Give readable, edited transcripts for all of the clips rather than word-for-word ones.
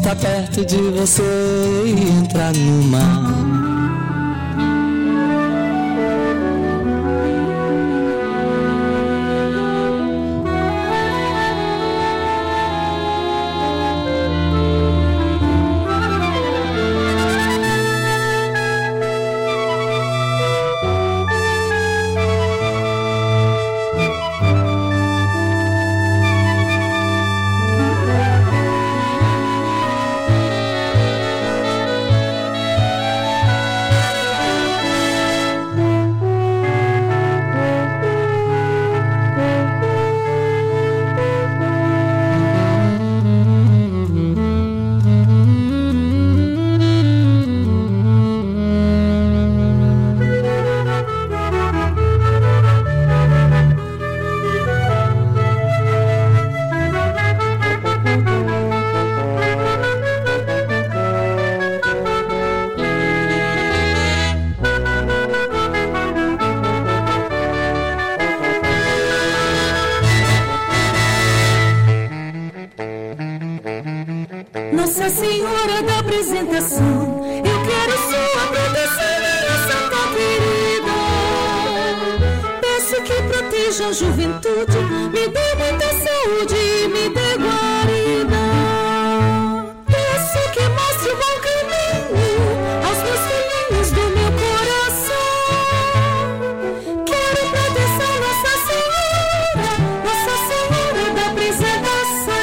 estar perto de você e entrar no mar. Nossa Senhora da Apresentação, eu quero sua proteção, minha Santa querida. Peço que proteja a juventude, me dê muita saúde e me dê guarida. Peço que mostre o bom caminho aos meus filhinhos do meu coração. Quero proteção, Nossa Senhora da Apresentação.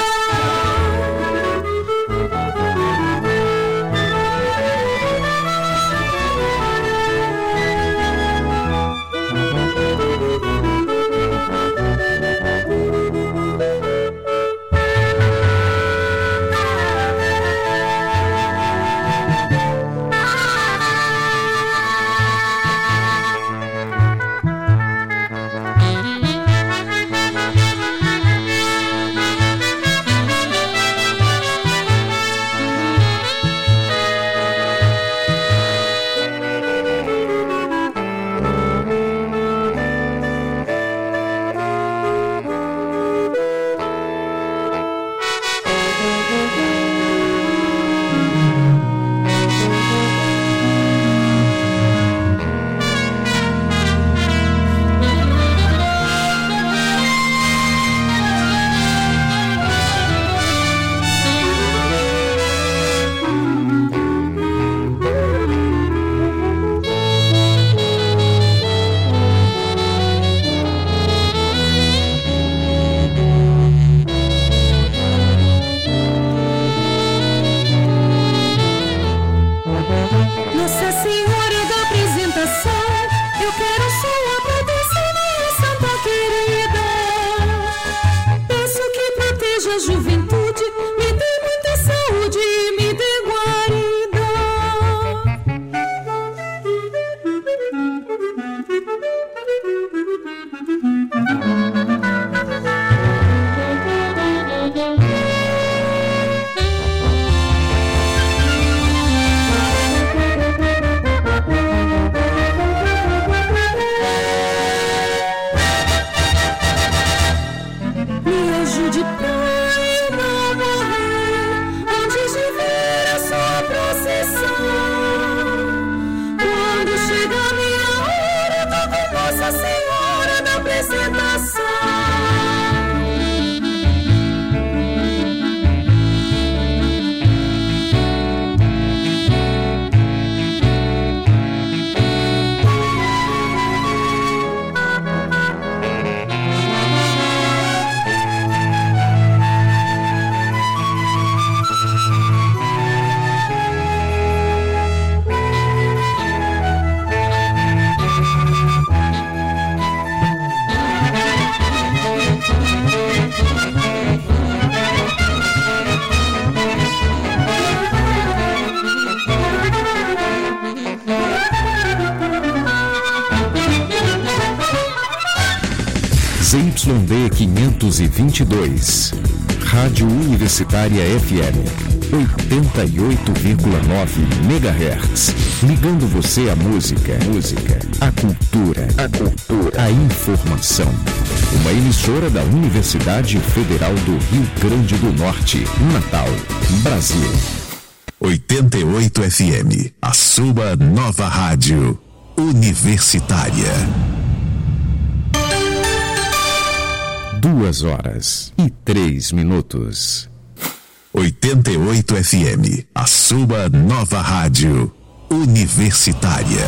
Nossa Senhora da Apresentação, eu quero sua proteção, minha Santa querida. Peço que proteja a juventude, me dê muita saúde e me dê me ajude pra eu não morrer antes de ver a sua procissão. Quando chega a minha hora, eu tô com Nossa Senhora da Apresentação. ZYD 522, Rádio Universitária FM 88,9 MHz. Ligando você à música, à cultura, à informação. Uma emissora da Universidade Federal do Rio Grande do Norte, Natal, Brasil. 88 FM, a sua nova rádio universitária. 2h03. 88 FM, a sua nova rádio universitária.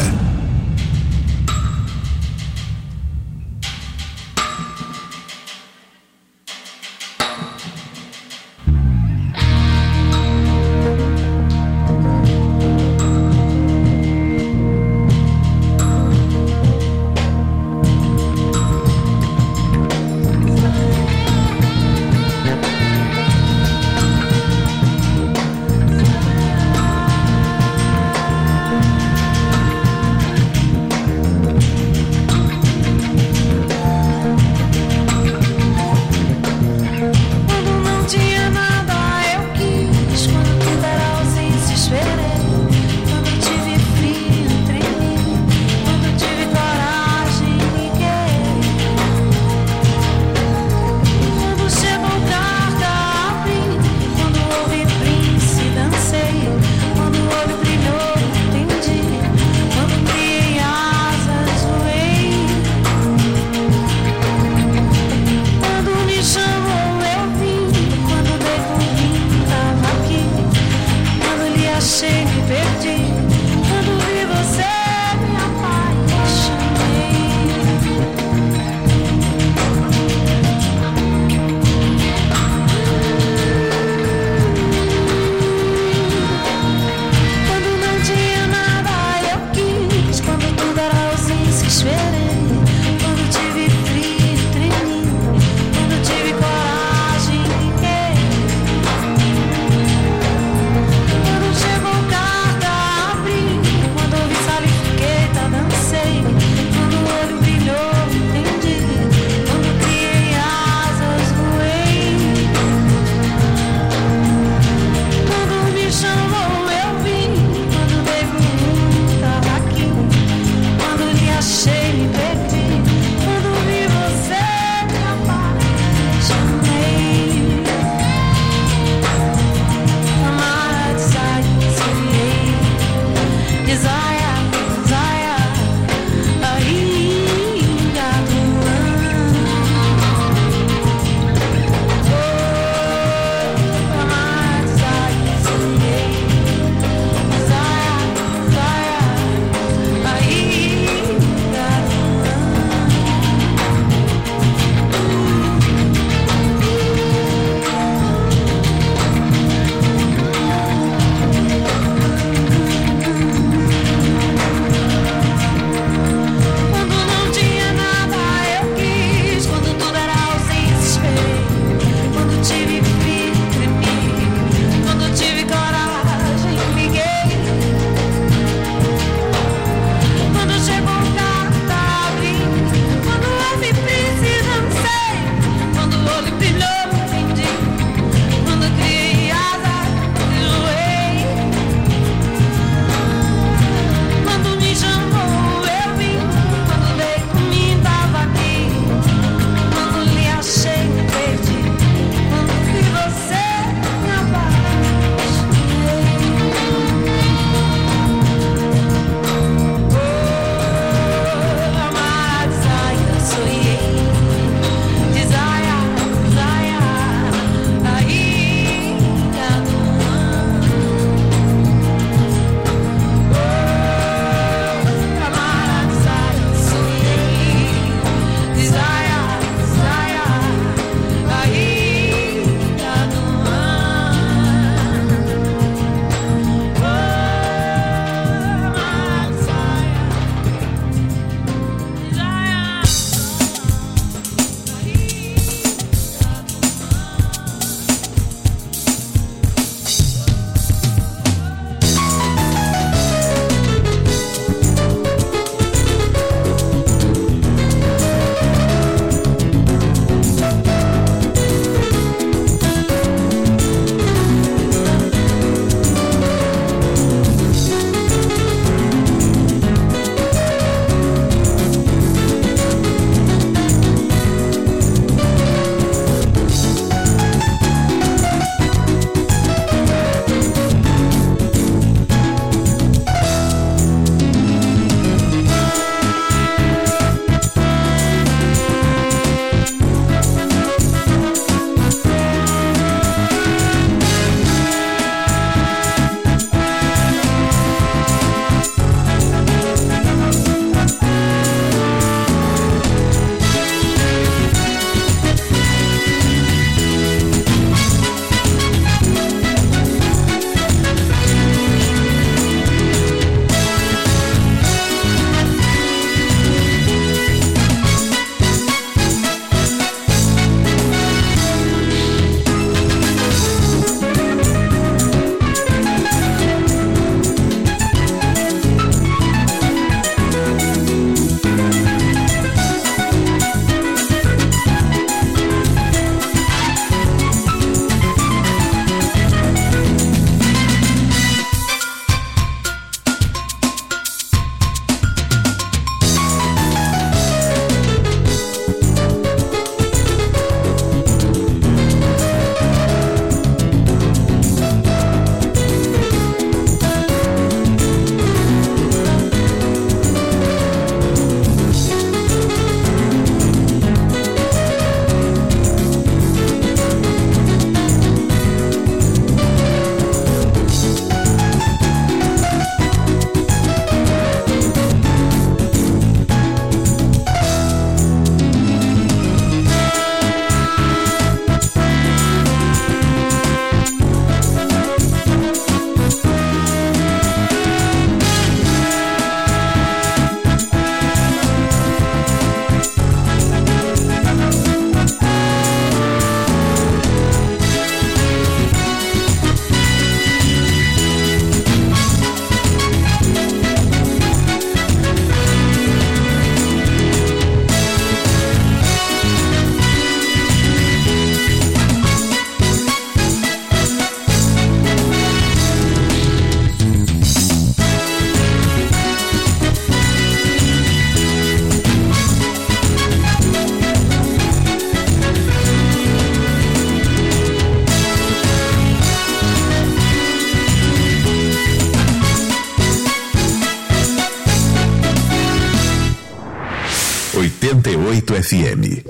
FM.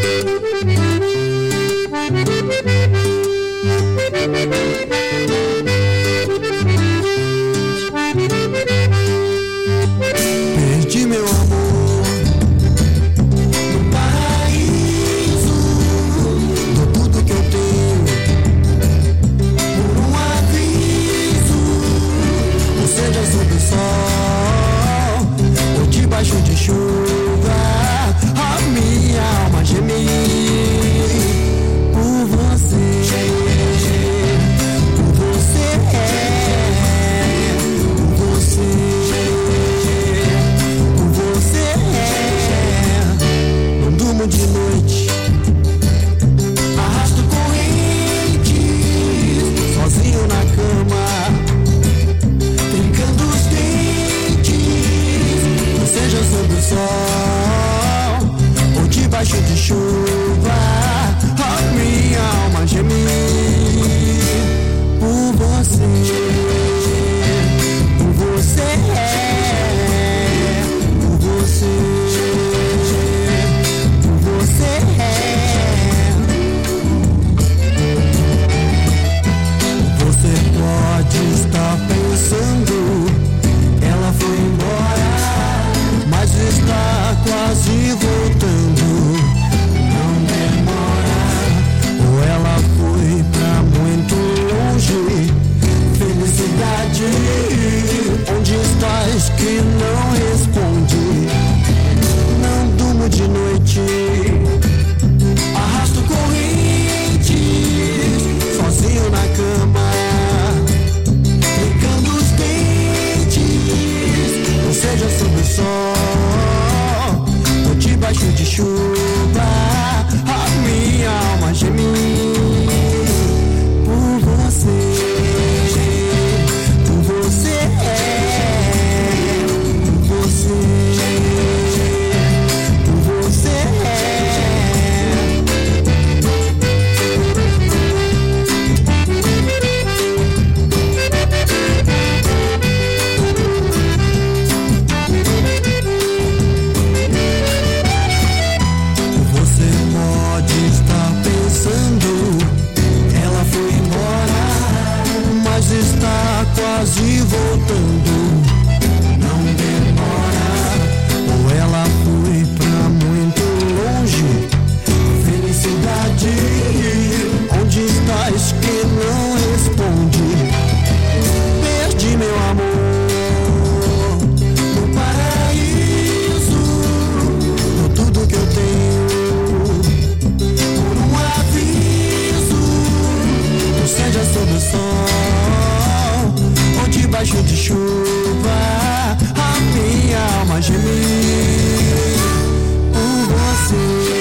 Perdi meu amor no paraíso, dou tudo que eu tenho por um aviso, ou seja sob o sol ou debaixo de chuva, a minha alma gemir por você, por você, por você. De noite, arrasto correntes, sozinho na cama, trincando os dentes, não seja sob o sol ou debaixo de chuva, a minha alma gemir por você, por você, por você. Você pode estar pensando, ela foi embora, mas está quase voltando. Não demora, ou ela foi pra muito longe. Felicidade, onde estás que não responde? Não durmo de noite, arrasto correntes, sozinho na cama, brincando os dentes, não seja sob o sol ou debaixo de chuva, a minha alma gemir por você, por você, por você. Ela foi embora, mas está quase voltando. Não demora, ou ela foi pra muito longe. Felicidade, onde estás que não responde? Perdi meu amor no paraíso, com tudo que eu tenho. Seja sob o sol ou debaixo de chuva, a minha alma gemir por você,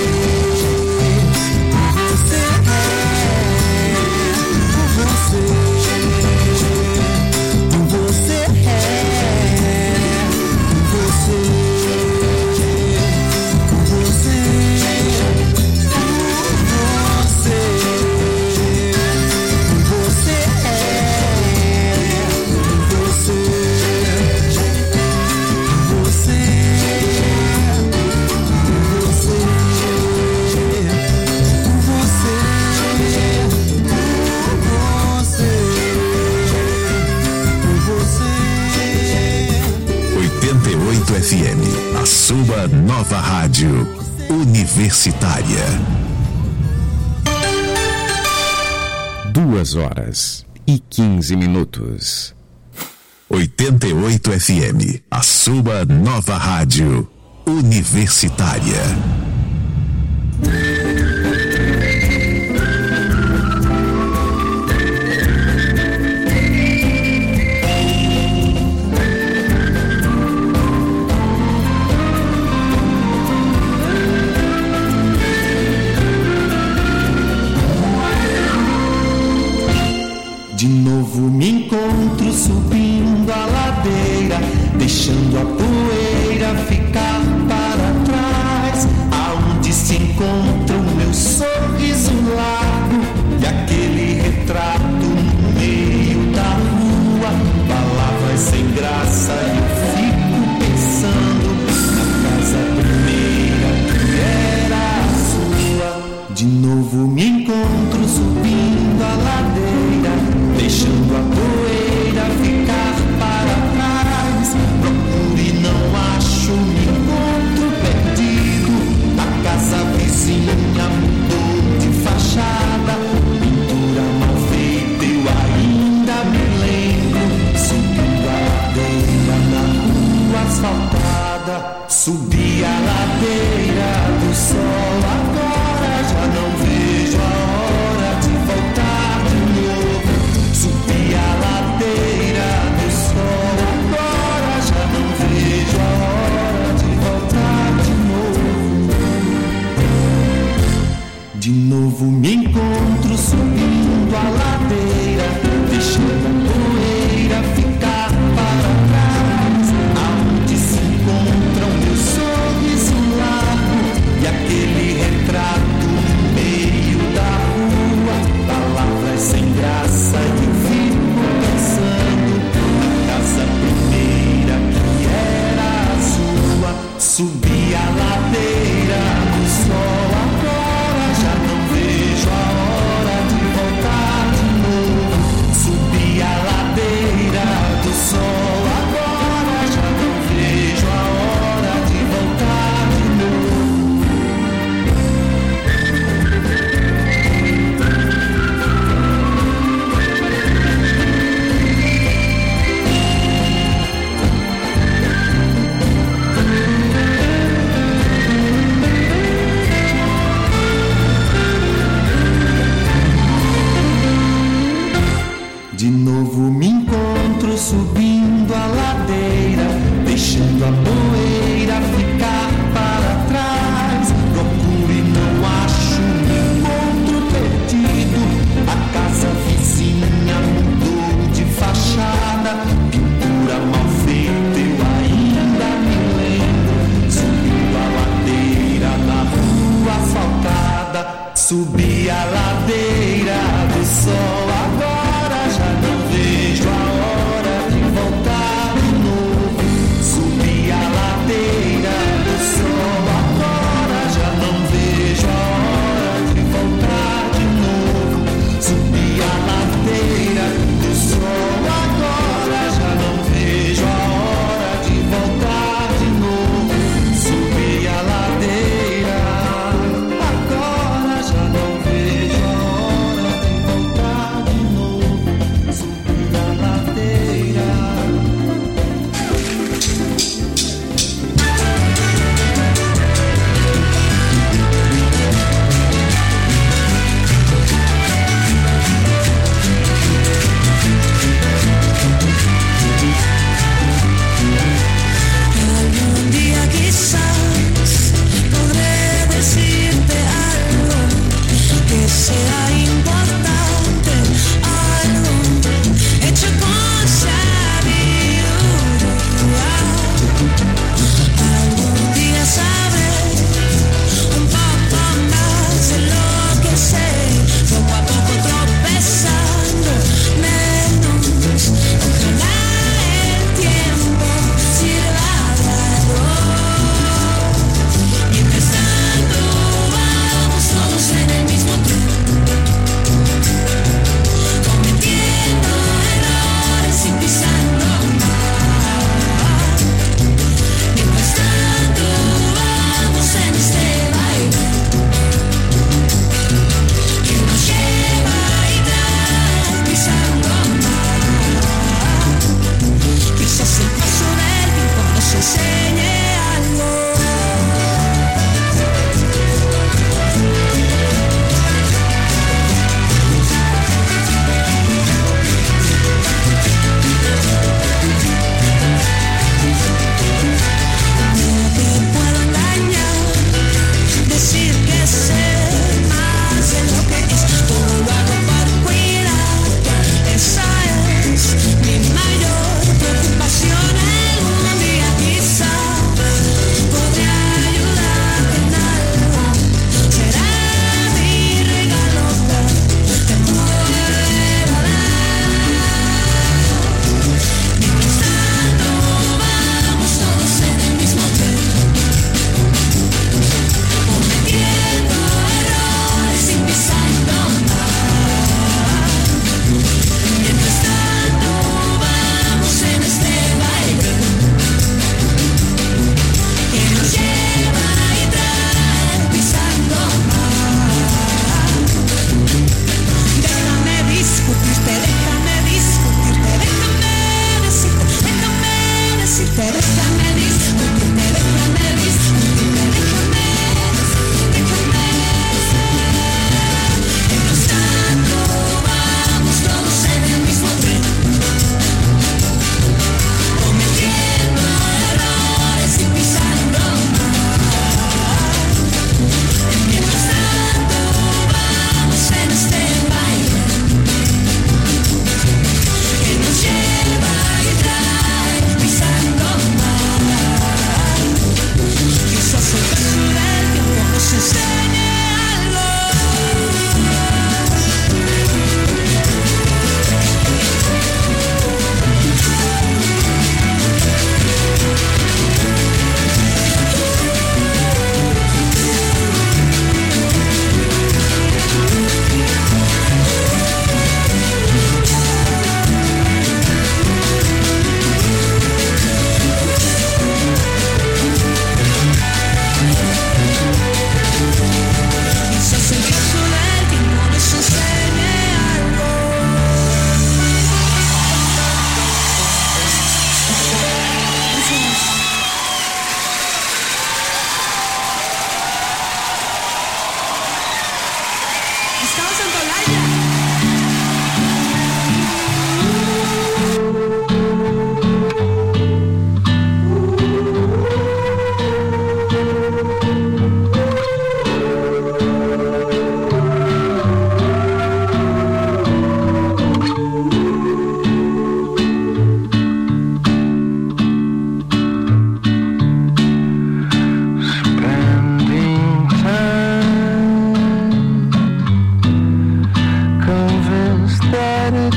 por você, por você, por você, por você, por você. FM, a sua nova rádio universitária. 2h15. 88 FM, a sua nova rádio universitária. De novo me encontro subindo a ladeira, deixando a poeira ficar para trás, aonde se encontra o meu sorriso largo e aquele retrato no meio da rua. Palavras sem graça, eu fico pensando na casa primeira que era passa e eu fico pensando na casa primeira que era a sua. Subi a ladeira do sol, agora já não vejo a hora de voltar de novo. Subi a ladeira do sol, agora já não vejo a hora de voltar de novo. De novo me encontro subindo a ladeira, deixando a poeira ficar para trás. Procuro e não acho, me encontro perdido. A casa vizinha mudou de fachada, pintura mal feita, eu ainda me lembro. Subindo a ladeira da rua asfaltada, subi a ladeira do sol, agora já não vejo a hora de voltar de novo. Subi a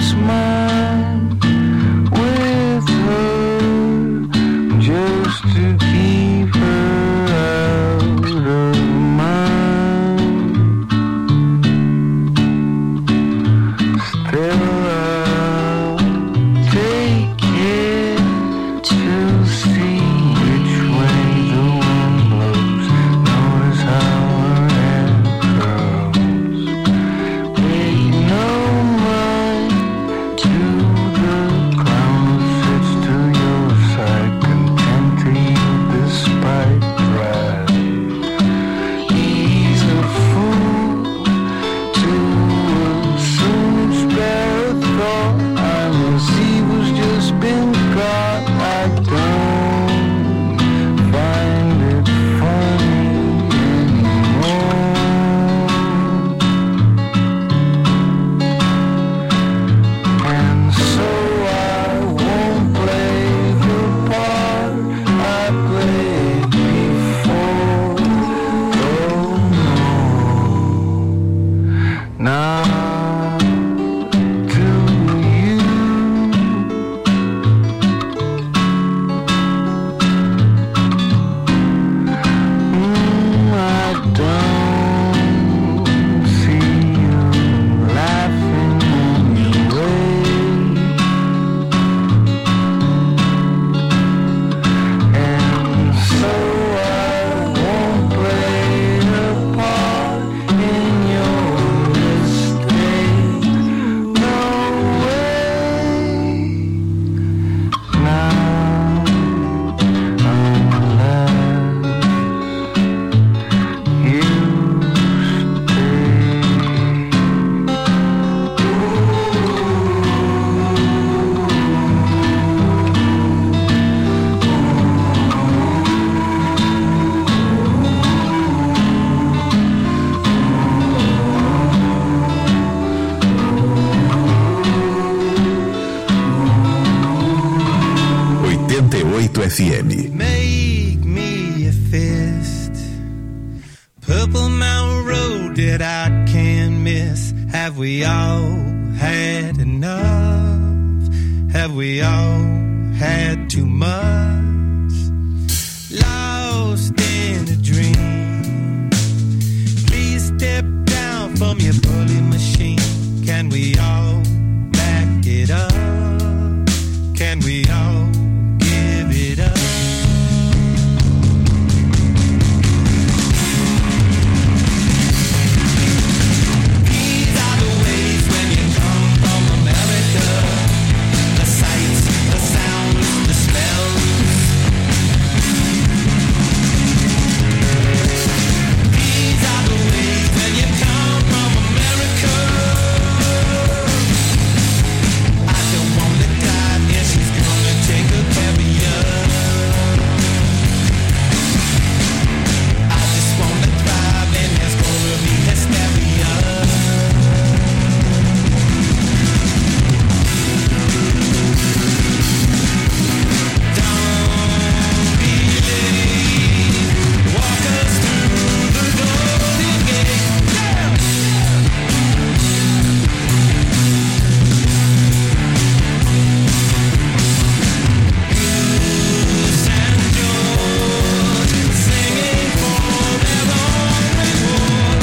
FM. Make me a fist. Purple Mountain Road that I can't miss. Have we all had enough? Have we all had too much? Lost in a dream. Please step down from your bully machine. Can we all back it up? Can we all give it up? These are the ways when you come from America. The sights, the sounds, the smells. These are the ways when you come from America. I don't wanna die, yeah, she's gonna take a care of you. I just wanna thrive and there's gonna be hysteria. Don't be late. Walk us through the golden gate. Yeah. St. George singing for their own reward.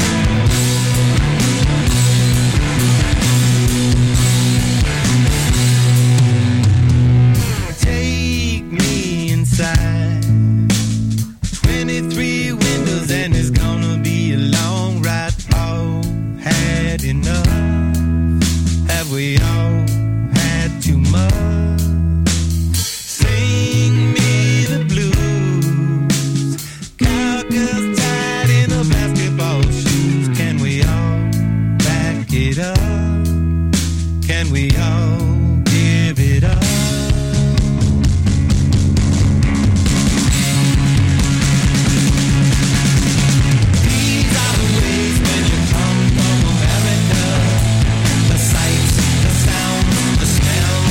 Take me inside. 23 windows and it's gonna be a long ride. All had enough. Have we all had too much? Sing me the blues. Cowgirls tied in a basketball shoes. Can we all back it up? Can we all give it up? These are the ways when you come from America. The sights, the sounds, the smells.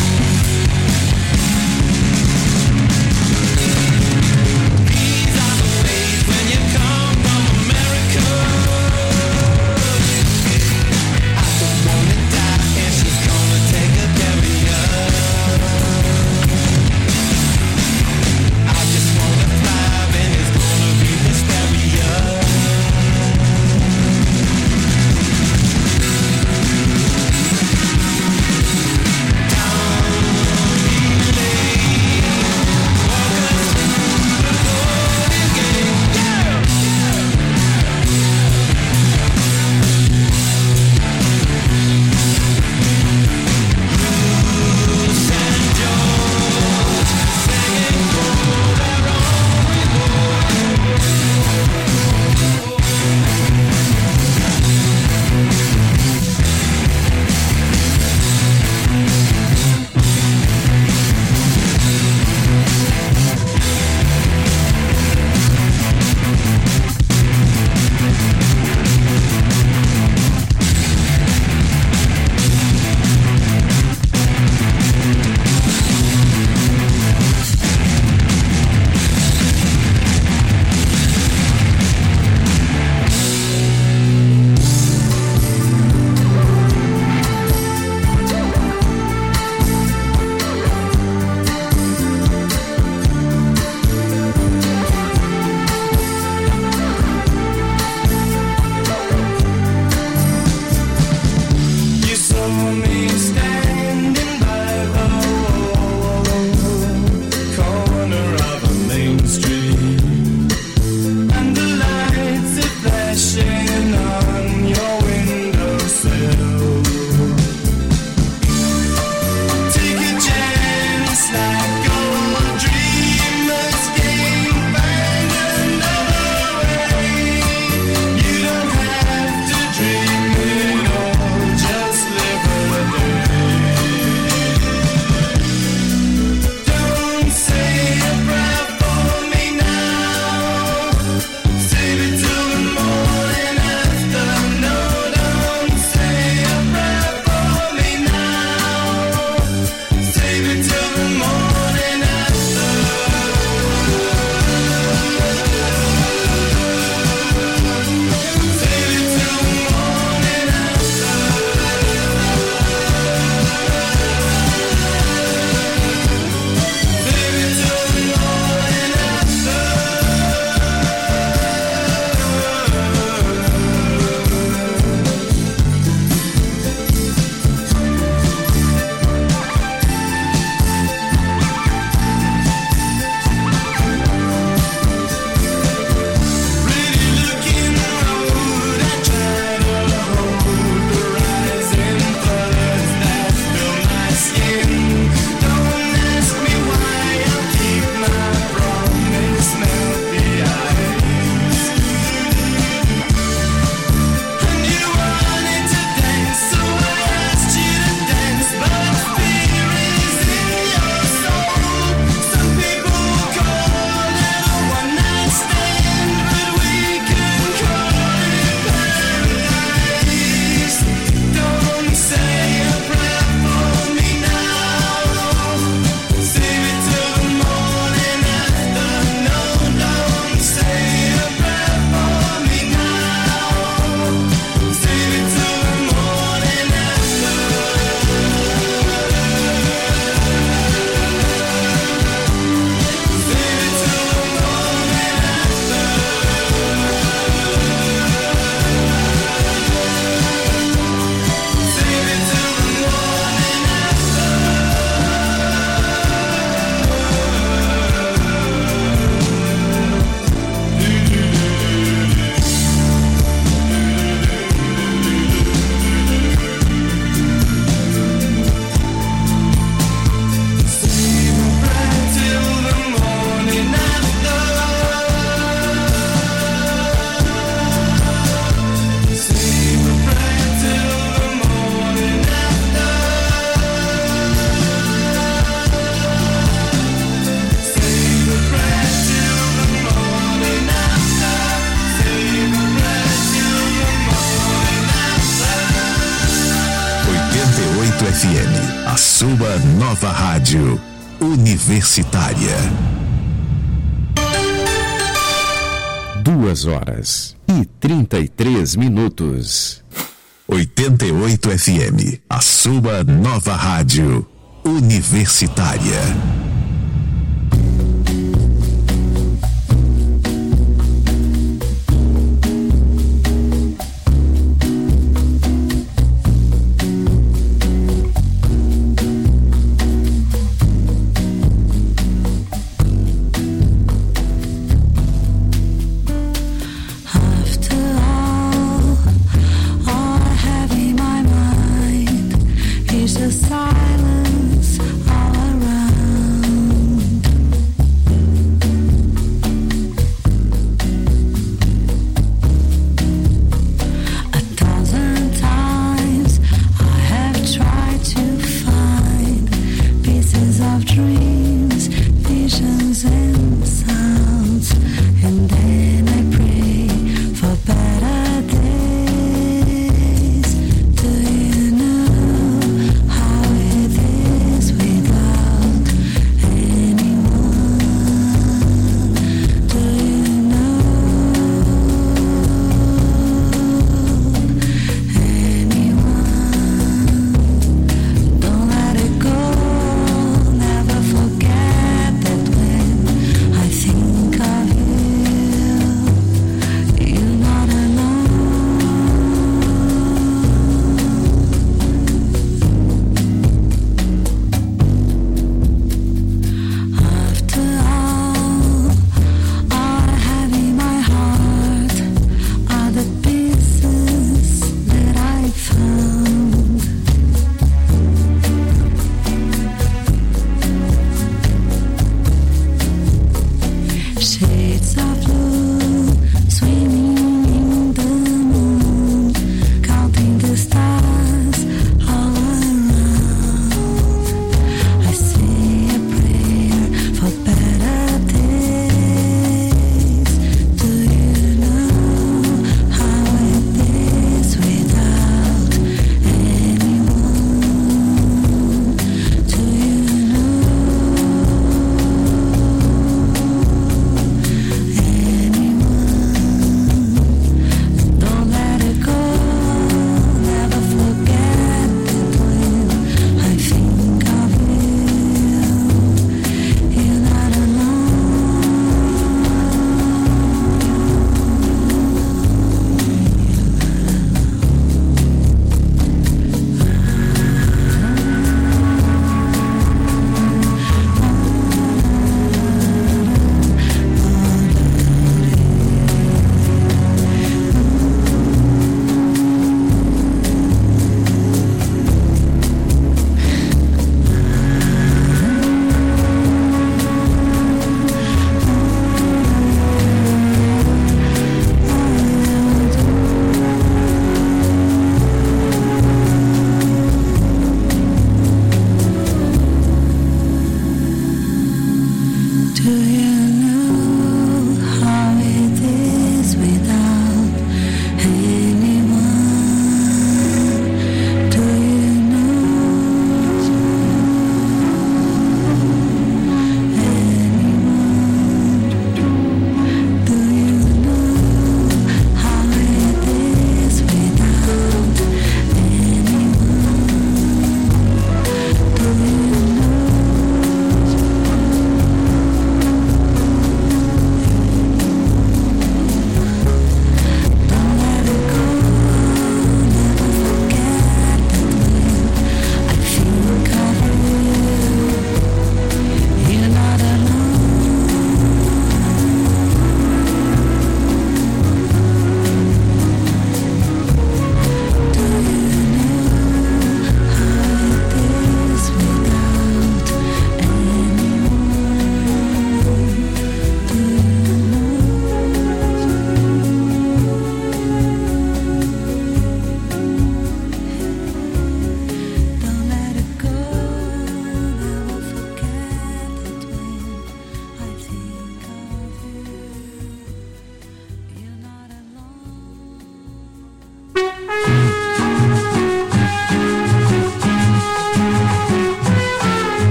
These are the ways when you come from America. I don't wanna die and she's gonna take a a sua nova rádio universitária. 2h33. 88 FM, a sua nova rádio universitária. Silence all around.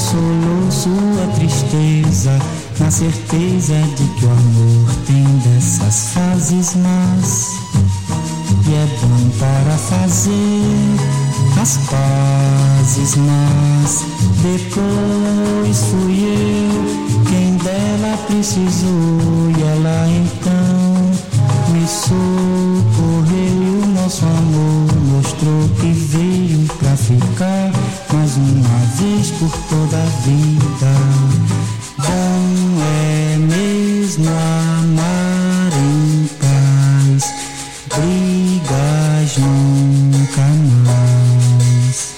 consolou sua tristeza, na certeza de que o amor tem dessas fases más. E é bom para fazer as pazes, mas depois fui eu quem dela precisou, e ela então me socorreu, e o nosso amor mostrou que veio pra ficar mais uma vez por toda a vida. Bom é mesmo amar em paz, brigas nunca mais.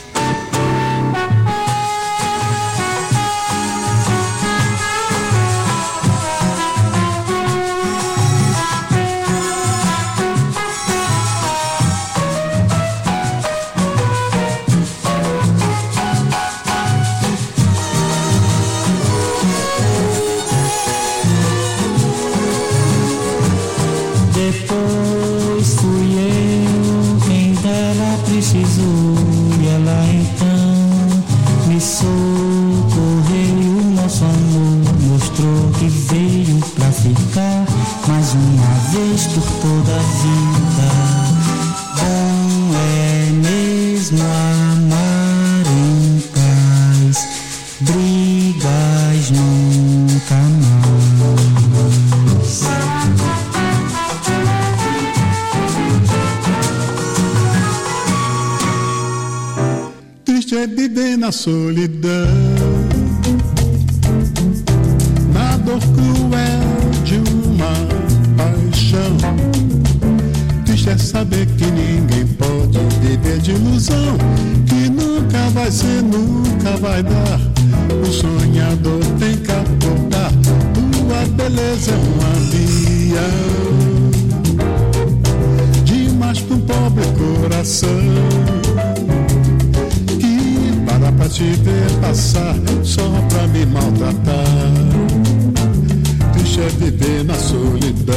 Depois fui eu quem dela precisou, e ela então me socorreu, e o nosso amor mostrou que veio pra ficar mais uma vez por toda a vida. Bom é mesmo amar em paz, brigas nunca mais. Triste é viver na solidão, na dor cruel de uma paixão. Triste é saber que ninguém pode viver de ilusão, que nunca vai ser, nunca vai dar. O sonhador tem que acordar, tua beleza é um avião demais pra um pobre coração, pra te ver passar, só pra me maltratar. Triste é viver na solidão.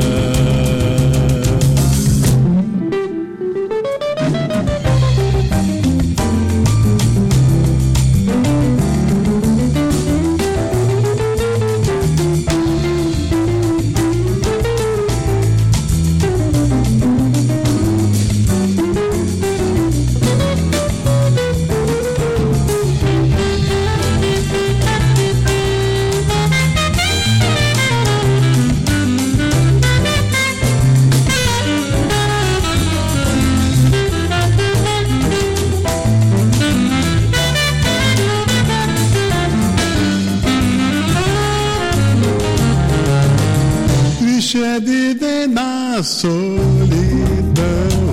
Triste é viver na solidão,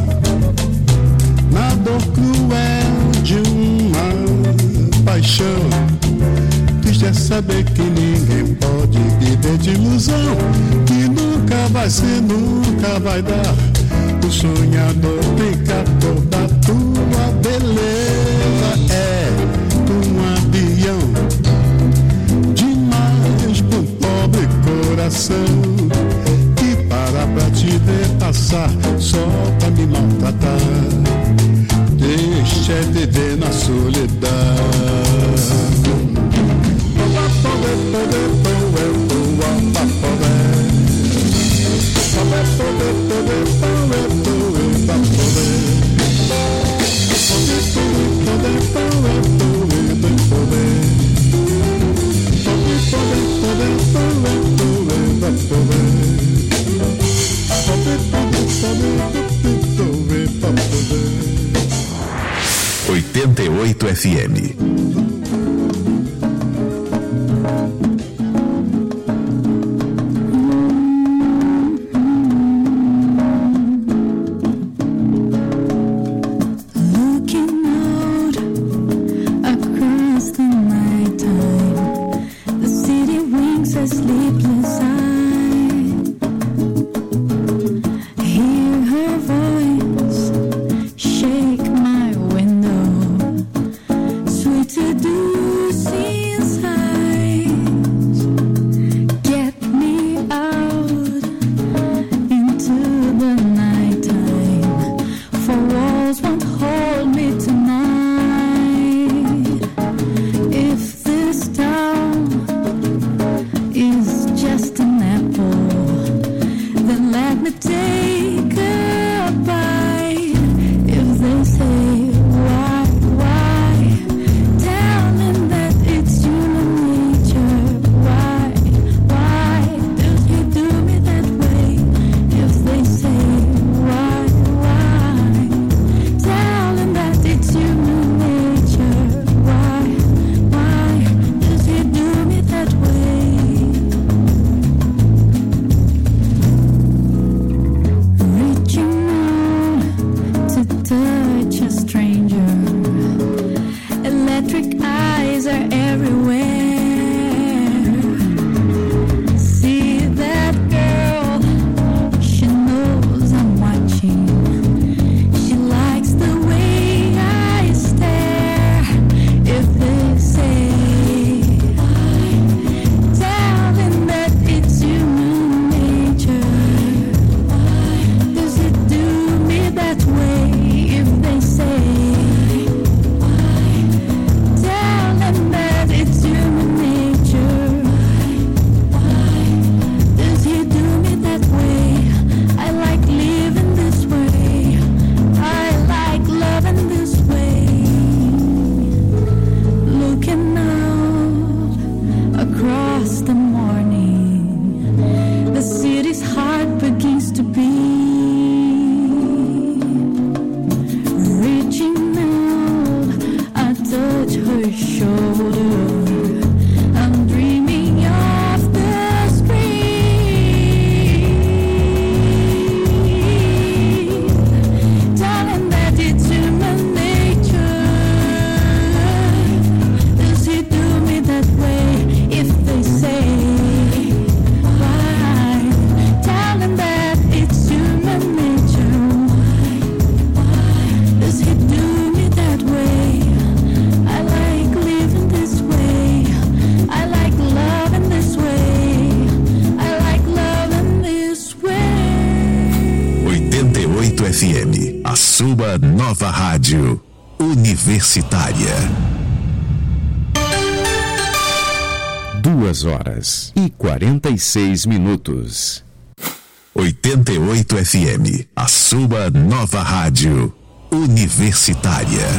na dor cruel de uma paixão. Triste é saber que ninguém pode viver de ilusão, que nunca vai ser, nunca vai dar. O sonhador tem que acordar, tua beleza é um avião demais pra um pobre coração, que para pra te ver passar, só pra me maltratar. Deixa viver na solidão. FM. Sweet sua nova rádio universitária. 2h46. 88 FM, a sua nova rádio universitária.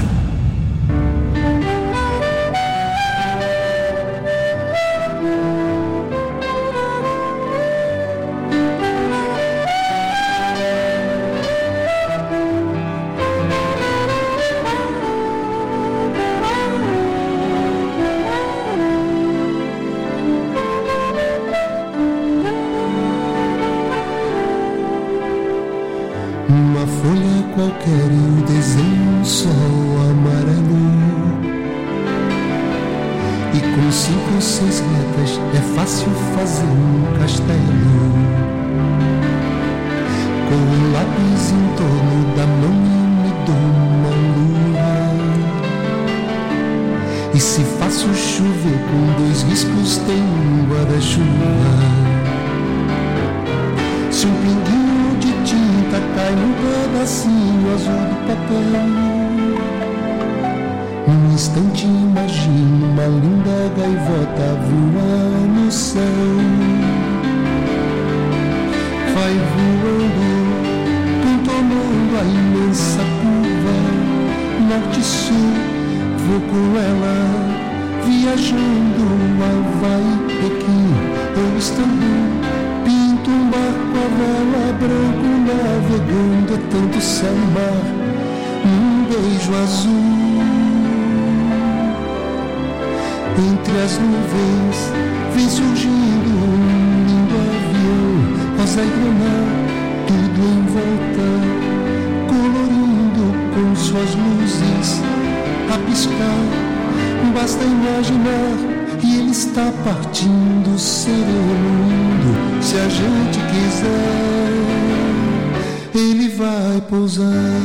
Qualquer eu desenho um sol amarelo e com 5 ou 6 letras é fácil fazer um castelo. Com um lápis em torno da mão me dou uma lua, e se faço chover com 2 riscos tem um guarda-chuva. Se um pinguinho de tinta cai num pedacinho azul do papel, num instante imagino uma linda gaivota voar no céu. Vai voando, contornando a imensa curva, norte-sul, vou com ela, viajando Havaí, Pequim ou Istambul. Pinto um barco a vela branco navegando, é tanto céu e mar, num beijo azul. Entre as nuvens vem surgindo um lindo avião, rosa e granada, tudo em volta, colorindo com suas luzes a piscar. Basta imaginar e ele está partindo, sereno indo. Se a gente quiser, ele vai pousar.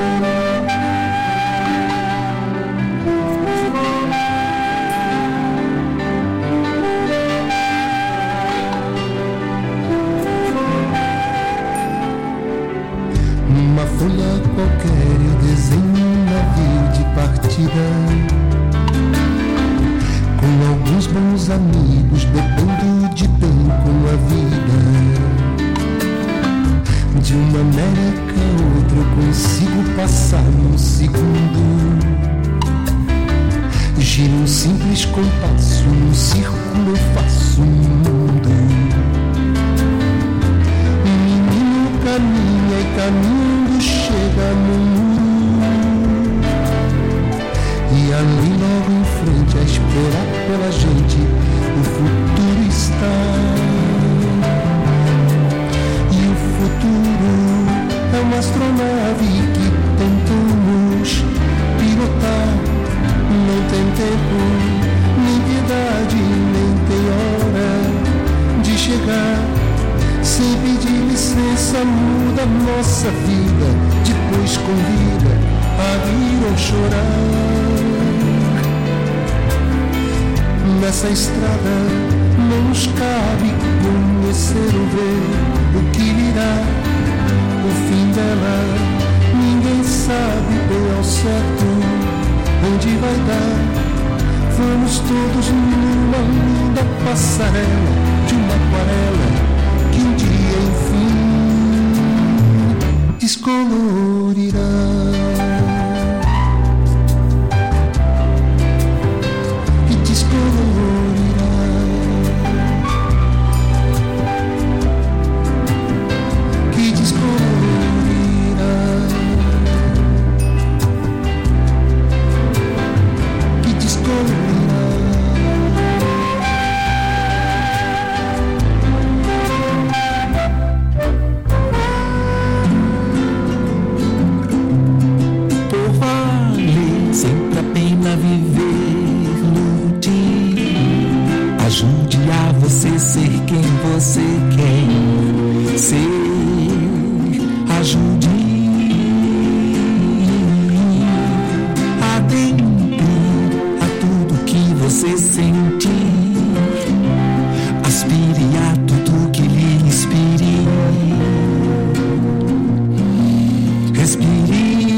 Numa folha qualquer eu desenho um navio de partida, com alguns bons amigos, bebendo de bem com a vida. De uma América a outra eu consigo passar num segundo. Giro um simples compasso, num círculo eu faço um mundo. O menino caminha e caminhando chega no muro, e ali logo em frente a esperar pela gente o futuro está. E o futuro é uma astronave que tentamos pilotar. Não tem tempo, nem piedade, nem tem hora de chegar. Sem pedir licença muda nossa vida, depois convida a rir ou chorar. Nessa estrada não nos cabe conhecer ou ver o que virá, o fim dela. Ninguém sabe bem ao certo onde vai dar. Vamos todos numa linda passarela de uma aquarela que um dia enfim descolorirá. Respire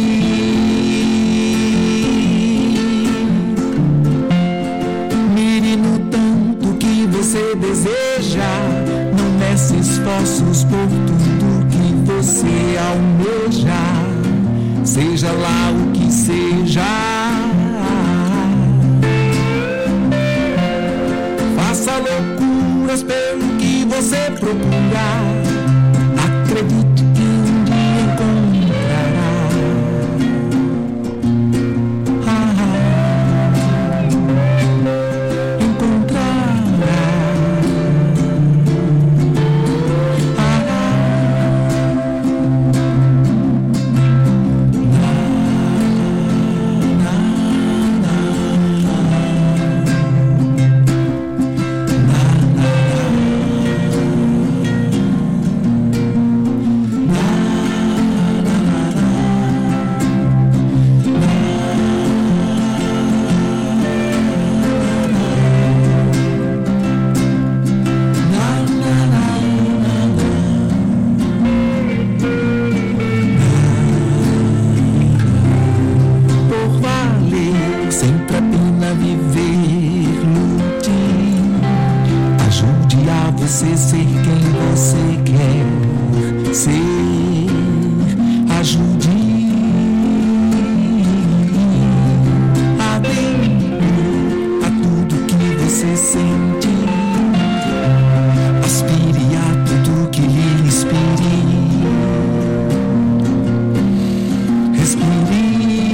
você deseja. Não meça esforços por tudo que você almeja, seja lá o que seja. Faça loucuras pelo que você procura. Acredite que um dia encontrará. Você ser quem você quer ser, ajude adentro a tudo que você sente, aspire a tudo que lhe inspire, respire.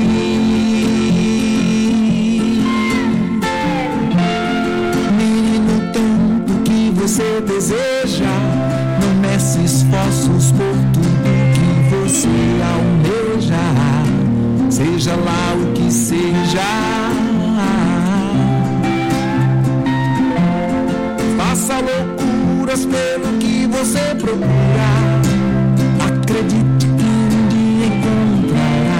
Você deseja, não meça esforços por tudo que você almeja, seja lá o que seja. Faça loucuras pelo que você procura. Acredite que um dia encontrará.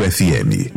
FM.